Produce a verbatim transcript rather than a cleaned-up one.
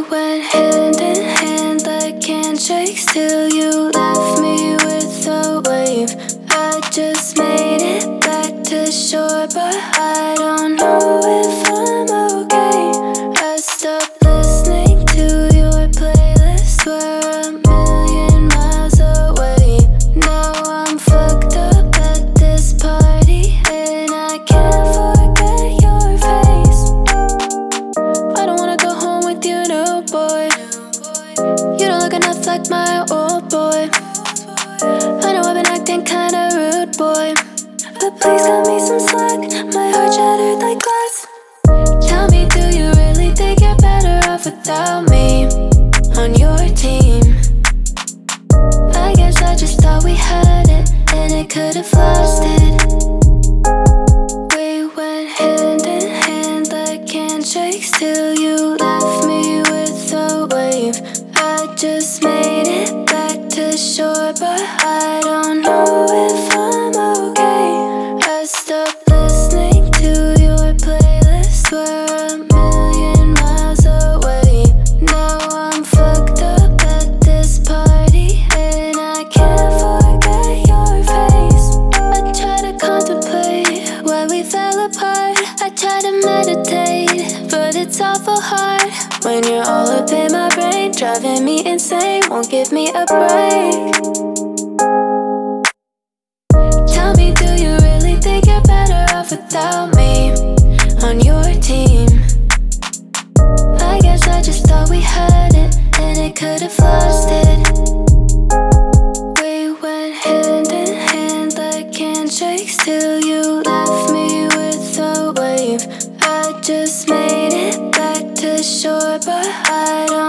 went hand in hand like handshakes till you left me with a wave. I just made it back to shore, but I don't know if I'm okay. I stopped listening to your playlist, we're a million miles away. Now I'm fucked up at this party, and I can't forget your face. I don't wanna go home with you, no boy. You don't look enough like my old boy. I know I've been acting kinda rude, boy, but please cut me some slack. My heart shattered like glass. Tell me, do you really think you're better off without me on your team? I guess I just thought we had it, and it could've lost it. We went hand in hand like handshakes till you left me with a wave. I just made it back to shore, but I don't know if I'm okay. I stopped listening to your playlist, we're a million miles away. Now I'm fucked up at this party, and I can't forget your face. I try to contemplate why we fell apart. I try to meditate, but it's awful hard when you're all up in my brain, driving me insane, won't give me a break. Tell me, do you really think you're better off without me on your team? I guess I just thought we had it, and it could've lost it. We went hand in hand like handshakes till you left me with a wave. I just made it back to shore, but I don't